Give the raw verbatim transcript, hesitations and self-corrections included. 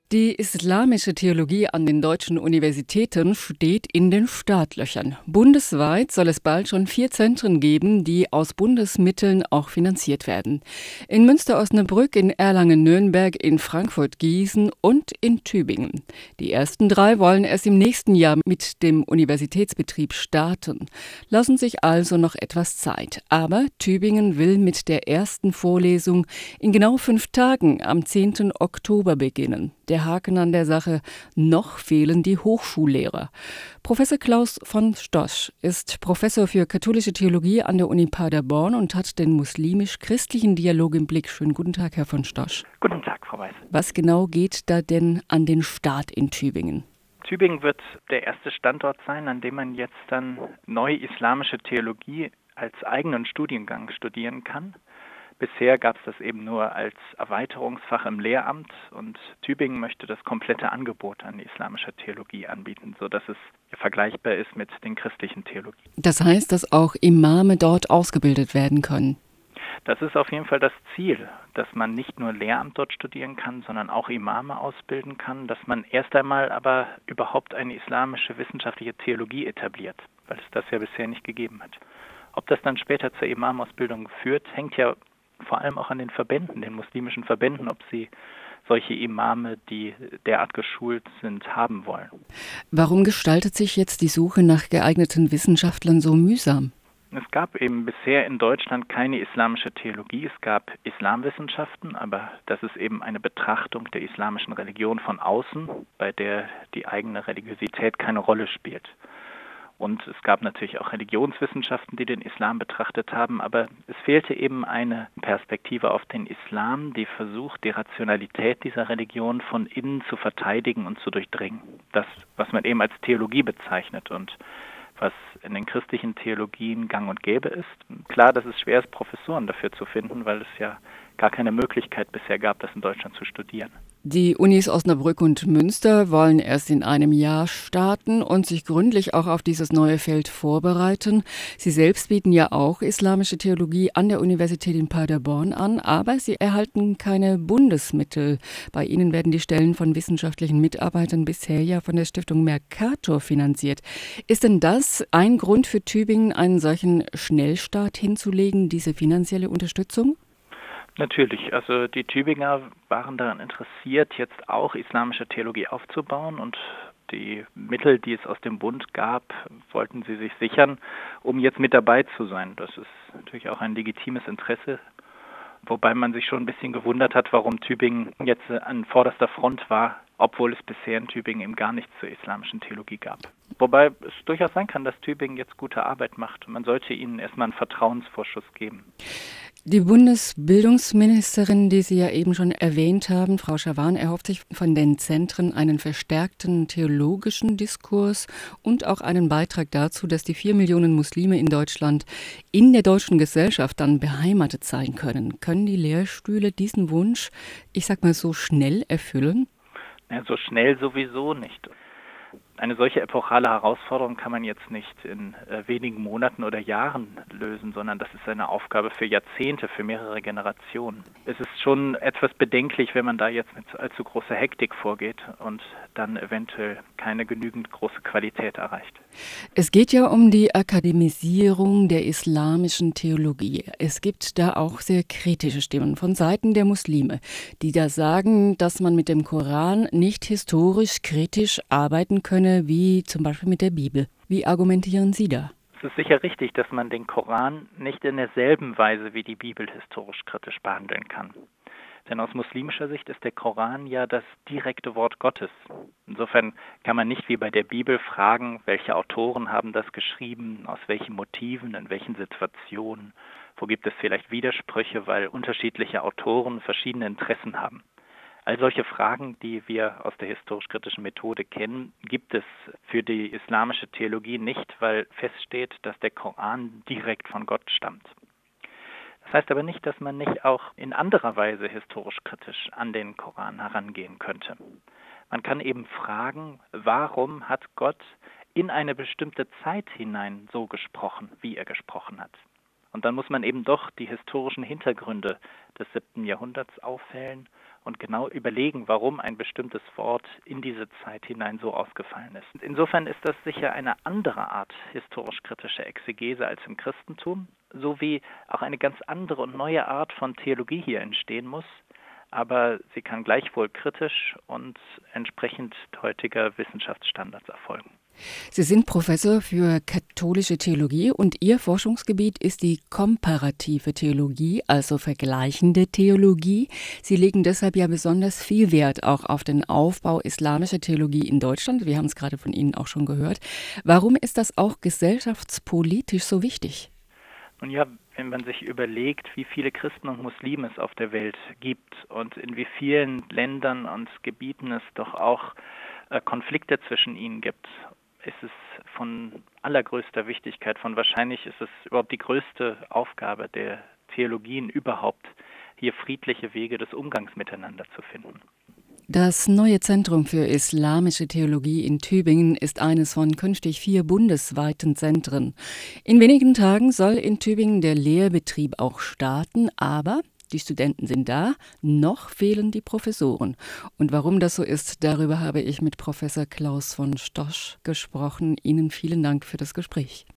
Die islamische Theologie an den deutschen Universitäten steht in den Startlöchern. Bundesweit soll es bald schon vier Zentren geben, die aus Bundesmitteln auch finanziert werden. In Münster-Osnabrück, in Erlangen-Nürnberg, in Frankfurt-Gießen und in Tübingen. Die ersten drei wollen es im nächsten Jahr mit dem Universitätsbetrieb starten. Lassen sich also noch etwas Zeit. Aber Tübingen will mit der ersten Vorlesung in genau fünf Tagen am zehnten Oktober beginnen. Der Haken an der Sache: noch fehlen die Hochschullehrer. Professor Klaus von Stosch ist Professor für katholische Theologie an der Uni Paderborn und hat den muslimisch-christlichen Dialog im Blick. Schönen guten Tag, Herr von Stosch. Guten Tag, Frau Weiß. Was genau geht da denn an den Start in Tübingen? Tübingen wird der erste Standort sein, an dem man jetzt dann neue islamische Theologie als eigenen Studiengang studieren kann. Bisher gab es das eben nur als Erweiterungsfach im Lehramt und Tübingen möchte das komplette Angebot an islamischer Theologie anbieten, sodass es vergleichbar ist mit den christlichen Theologien. Das heißt, dass auch Imame dort ausgebildet werden können? Das ist auf jeden Fall das Ziel, dass man nicht nur Lehramt dort studieren kann, sondern auch Imame ausbilden kann, dass man erst einmal aber überhaupt eine islamische wissenschaftliche Theologie etabliert, weil es das ja bisher nicht gegeben hat. Ob das dann später zur Imamausbildung führt, hängt ja vor allem auch an den Verbänden, den muslimischen Verbänden, ob sie solche Imame, die derart geschult sind, haben wollen. Warum gestaltet sich jetzt die Suche nach geeigneten Wissenschaftlern so mühsam? Es gab eben bisher in Deutschland keine islamische Theologie. Es gab Islamwissenschaften, aber das ist eben eine Betrachtung der islamischen Religion von außen, bei der die eigene Religiosität keine Rolle spielt. Und es gab natürlich auch Religionswissenschaften, die den Islam betrachtet haben, aber es fehlte eben eine Perspektive auf den Islam, die versucht, die Rationalität dieser Religion von innen zu verteidigen und zu durchdringen. Das, was man eben als Theologie bezeichnet und was in den christlichen Theologien gang und gäbe ist. Klar, dass es schwer ist, Professoren dafür zu finden, weil es ja gar keine Möglichkeit bisher gab, das in Deutschland zu studieren. Die Unis Osnabrück und Münster wollen erst in einem Jahr starten und sich gründlich auch auf dieses neue Feld vorbereiten. Sie selbst bieten ja auch islamische Theologie an der Universität in Paderborn an, aber sie erhalten keine Bundesmittel. Bei ihnen werden die Stellen von wissenschaftlichen Mitarbeitern bisher ja von der Stiftung Mercator finanziert. Ist denn das ein Grund für Tübingen, einen solchen Schnellstart hinzulegen, diese finanzielle Unterstützung? Natürlich, also die Tübinger waren daran interessiert, jetzt auch islamische Theologie aufzubauen und die Mittel, die es aus dem Bund gab, wollten sie sich sichern, um jetzt mit dabei zu sein. Das ist natürlich auch ein legitimes Interesse, wobei man sich schon ein bisschen gewundert hat, warum Tübingen jetzt an vorderster Front war, obwohl es bisher in Tübingen eben gar nichts zur islamischen Theologie gab. Wobei es durchaus sein kann, dass Tübingen jetzt gute Arbeit macht. Man sollte ihnen erstmal einen Vertrauensvorschuss geben. Die Bundesbildungsministerin, die Sie ja eben schon erwähnt haben, Frau Schawan, erhofft sich von den Zentren einen verstärkten theologischen Diskurs und auch einen Beitrag dazu, dass die vier Millionen Muslime in Deutschland in der deutschen Gesellschaft dann beheimatet sein können. Können die Lehrstühle diesen Wunsch, ich sag mal so, schnell erfüllen? Ja, so schnell sowieso nicht. Eine solche epochale Herausforderung kann man jetzt nicht in äh, wenigen Monaten oder Jahren lösen, sondern das ist eine Aufgabe für Jahrzehnte, für mehrere Generationen. Es ist schon etwas bedenklich, wenn man da jetzt mit allzu großer Hektik vorgeht und dann eventuell keine genügend große Qualität erreicht. Es geht ja um die Akademisierung der islamischen Theologie. Es gibt da auch sehr kritische Stimmen von Seiten der Muslime, die da sagen, dass man mit dem Koran nicht historisch kritisch arbeiten könne, wie zum Beispiel mit der Bibel. Wie argumentieren Sie da? Es ist sicher richtig, dass man den Koran nicht in derselben Weise wie die Bibel historisch kritisch behandeln kann. Denn aus muslimischer Sicht ist der Koran ja das direkte Wort Gottes. Insofern kann man nicht wie bei der Bibel fragen, welche Autoren haben das geschrieben, aus welchen Motiven, in welchen Situationen, wo gibt es vielleicht Widersprüche, weil unterschiedliche Autoren verschiedene Interessen haben. All solche Fragen, die wir aus der historisch-kritischen Methode kennen, gibt es für die islamische Theologie nicht, weil feststeht, dass der Koran direkt von Gott stammt. Das heißt aber nicht, dass man nicht auch in anderer Weise historisch-kritisch an den Koran herangehen könnte. Man kann eben fragen, warum hat Gott in eine bestimmte Zeit hinein so gesprochen, wie er gesprochen hat? Und dann muss man eben doch die historischen Hintergründe des siebten Jahrhunderts aufhellen und genau überlegen, warum ein bestimmtes Wort in diese Zeit hinein so ausgefallen ist. Insofern ist das sicher eine andere Art historisch-kritische Exegese als im Christentum, sowie auch eine ganz andere und neue Art von Theologie hier entstehen muss, aber sie kann gleichwohl kritisch und entsprechend heutiger Wissenschaftsstandards erfolgen. Sie sind Professor für katholische Theologie und Ihr Forschungsgebiet ist die komparative Theologie, also vergleichende Theologie. Sie legen deshalb ja besonders viel Wert auch auf den Aufbau islamischer Theologie in Deutschland. Wir haben es gerade von Ihnen auch schon gehört. Warum ist das auch gesellschaftspolitisch so wichtig? Nun ja, wenn man sich überlegt, wie viele Christen und Muslime es auf der Welt gibt und in wie vielen Ländern und Gebieten es doch auch äh, Konflikte zwischen ihnen gibt, ist es von allergrößter Wichtigkeit, von wahrscheinlich ist es überhaupt die größte Aufgabe der Theologien überhaupt, hier friedliche Wege des Umgangs miteinander zu finden. Das neue Zentrum für islamische Theologie in Tübingen ist eines von künftig vier bundesweiten Zentren. In wenigen Tagen soll in Tübingen der Lehrbetrieb auch starten, aber die Studenten sind da, noch fehlen die Professoren. Und warum das so ist, darüber habe ich mit Professor Klaus von Stosch gesprochen. Ihnen vielen Dank für das Gespräch.